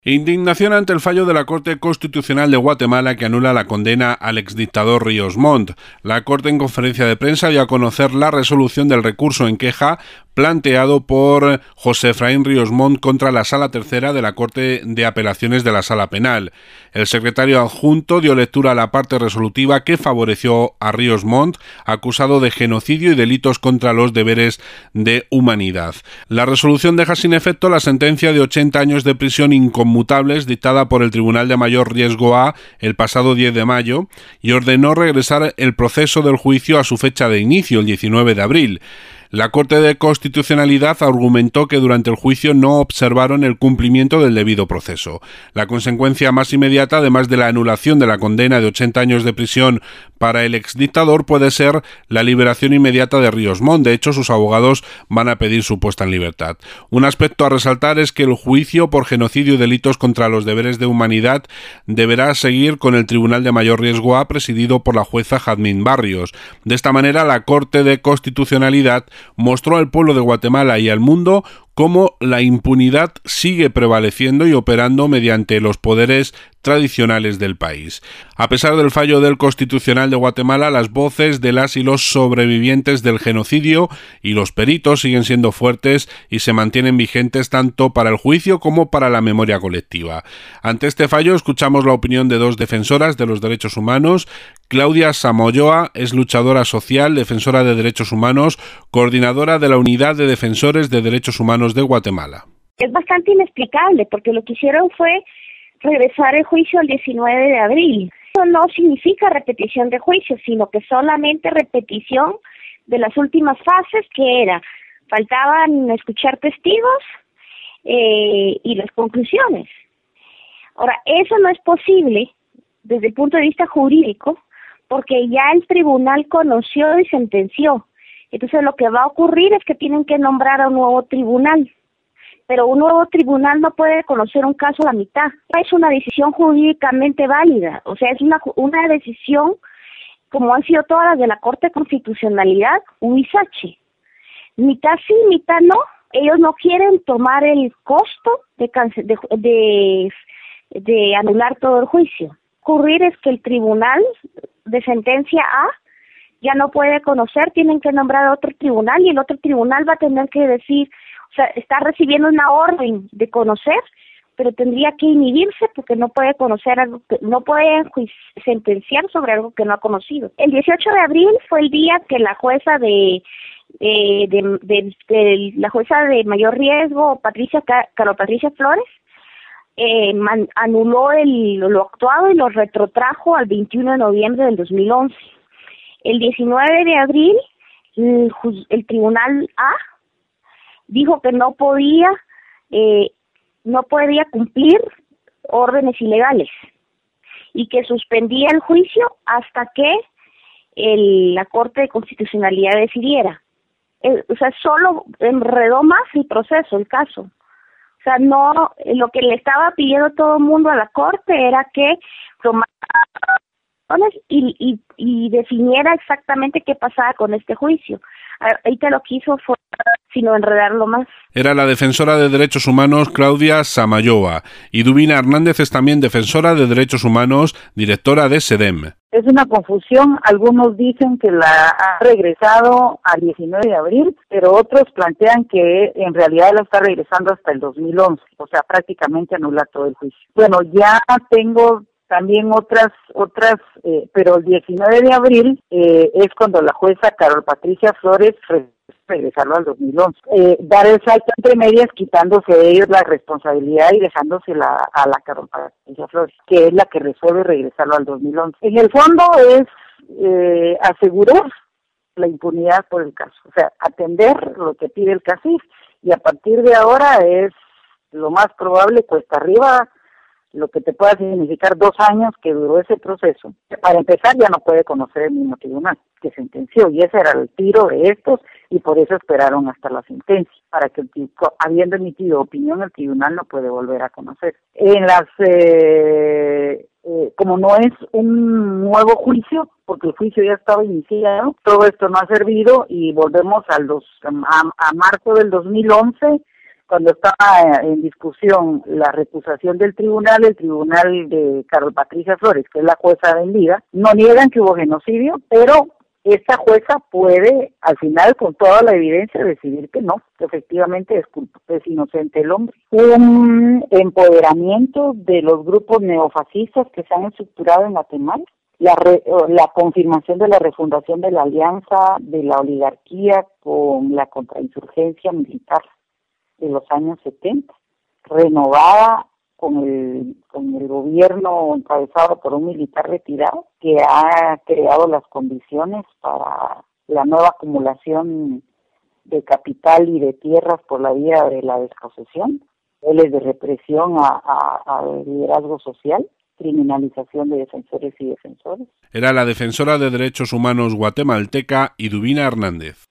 Indignación ante el fallo de la Corte Constitucional de Guatemala que anula la condena al exdictador Ríos Montt. La Corte, en conferencia de prensa, dio a conocer la resolución del recurso en queja planteado por José Efraín Ríos Montt contra la Sala Tercera de la Corte de Apelaciones de la Sala Penal. El secretario adjunto dio lectura a la parte resolutiva que favoreció a Ríos Montt, acusado de genocidio y delitos contra los deberes de humanidad. La resolución deja sin efecto la sentencia de 80 años de prisión inconmutables dictada por el Tribunal de Mayor Riesgo A el pasado 10 de mayo y ordenó regresar el proceso del juicio a su fecha de inicio, el 19 de abril. La Corte de Constitucionalidad argumentó que durante el juicio no observaron el cumplimiento del debido proceso. La consecuencia más inmediata, además de la anulación de la condena de 80 años de prisión para el exdictador, puede ser la liberación inmediata de Ríos Montt. De hecho, sus abogados van a pedir su puesta en libertad. Un aspecto a resaltar es que el juicio por genocidio y delitos contra los deberes de humanidad deberá seguir con el Tribunal de Mayor Riesgo A, presidido por la jueza Jazmín Barrios. De esta manera, la Corte de Constitucionalidad mostró al pueblo de Guatemala y al mundo cómo la impunidad sigue prevaleciendo y operando mediante los poderes tradicionales del país. A pesar del fallo del Constitucional de Guatemala, las voces de las y los sobrevivientes del genocidio y los peritos siguen siendo fuertes y se mantienen vigentes tanto para el juicio como para la memoria colectiva. Ante este fallo, escuchamos la opinión de dos defensoras de los derechos humanos. Claudia Samayoa es luchadora social, defensora de derechos humanos, coordinadora de la Unidad de Defensores de Derechos Humanos de Guatemala. Es bastante inexplicable porque lo que hicieron fue regresar el juicio el 19 de abril. Eso no significa repetición de juicio, sino que solamente repetición de las últimas fases, que era, faltaban escuchar testigos y las conclusiones. Ahora, eso no es posible desde el punto de vista jurídico, porque ya el tribunal conoció y sentenció. Entonces lo que va a ocurrir es que tienen que nombrar a un nuevo tribunal. Pero un nuevo tribunal no puede conocer un caso a la mitad. Es una decisión jurídicamente válida, o sea, es una decisión como han sido todas las de la Corte de Constitucionalidad, huizache. Mitad sí, mitad no. Ellos no quieren tomar el costo de anular todo el juicio. Ocurrir es que el tribunal de sentencia A ya no puede conocer, tienen que nombrar a otro tribunal y el otro tribunal va a tener que decir, o sea, está recibiendo una orden de conocer, pero tendría que inhibirse porque no puede conocer algo, no puede sentenciar sobre algo que no ha conocido. El 18 de abril fue el día que la jueza la jueza de mayor riesgo, Carol Patricia Flores, anuló lo actuado y lo retrotrajo al 21 de noviembre del 2011. El 19 de abril, el Tribunal A dijo que no podía cumplir órdenes ilegales y que suspendía el juicio hasta que la Corte de Constitucionalidad decidiera. O sea, solo enredó más el proceso, el caso. O sea, no, lo que le estaba pidiendo todo el mundo a la Corte era que tomara y definiera exactamente qué pasaba con este juicio. Ahorita lo que hizo fue sino enredarlo más. Era la defensora de derechos humanos Claudia Samayoa, y Dubina Hernández es también defensora de derechos humanos, directora de SEDEM. Es una confusión, algunos dicen que la ha regresado al 19 de abril, pero otros plantean que en realidad la está regresando hasta el 2011, o sea, prácticamente anula todo el juicio. Bueno, ya tengo también otras, pero el 19 de abril es cuando la jueza Carol Patricia Flores regresarlo al 2011. Dar el salto entre medias, quitándose de ellos la responsabilidad y dejándosela a la Carol Patricia Flores, que es la que resuelve regresarlo al 2011. En el fondo es asegurar la impunidad por el caso, o sea, atender lo que pide el CACIF, y a partir de ahora es lo más probable, cuesta arriba, lo que te pueda significar 2 años que duró ese proceso. Para empezar, ya no puede conocer el mismo tribunal que sentenció, y ese era el tiro de estos, y por eso esperaron hasta la sentencia, para que, habiendo emitido opinión, el tribunal no puede volver a conocer. Como no es un nuevo juicio, porque el juicio ya estaba iniciado, todo esto no ha servido, y volvemos a marzo del 2011, cuando estaba en discusión la recusación del tribunal, el tribunal de Carol Patricia Flores, que es la jueza vendida, no niegan que hubo genocidio, pero esta jueza puede, al final, con toda la evidencia, decidir que no, que efectivamente es inocente el hombre. Un empoderamiento de los grupos neofascistas que se han estructurado en Guatemala, la confirmación de la refundación de la alianza de la oligarquía con la contrainsurgencia militar de los años 70, renovada con el gobierno encabezado por un militar retirado que ha creado las condiciones para la nueva acumulación de capital y de tierras por la vía de la desposesión, niveles de represión al liderazgo social, criminalización de defensores y defensores. Era la defensora de derechos humanos guatemalteca Iduvina Hernández.